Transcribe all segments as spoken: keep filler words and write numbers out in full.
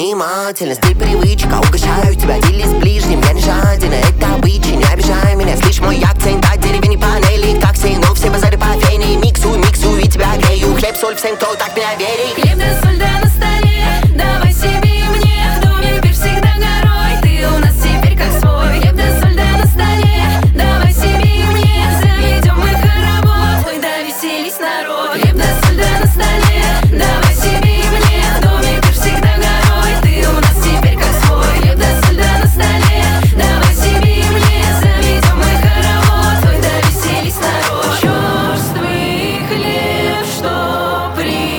внимательность и привычка. Угощаю тебя, делись с ближним, я не жаден, это обычай. Не обижай меня, слышь мой акцент от деревни панели. Как все, но все базары по фене. Миксуй, миксуй и тебя грею. Хлеб, соль всем, кто так меня верит. Хлеб да соль да на столе, давай себе и мне. В доме пир всегда горой, ты у нас теперь как свой. Хлеб да соль да на столе, давай себе и мне. Заведем мы хоровод, ой да веселись народ. Хлеб да соль да на столе, давай себе и мне. В доме пир всегда горой, ты у нас теперь как свой. Хлеб да соль да на столе, давай себе и мне. Заведем мы хоровод, ой да веселись народ. Черствый хлеб, что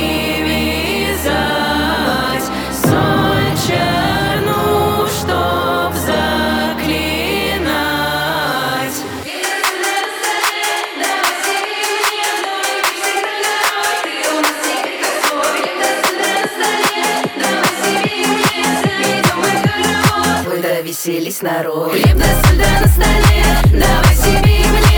привязать, соль черну, чтоб заклинать. Ой да веселись народ. Хлеб да соль да на столе, давай себе и мне.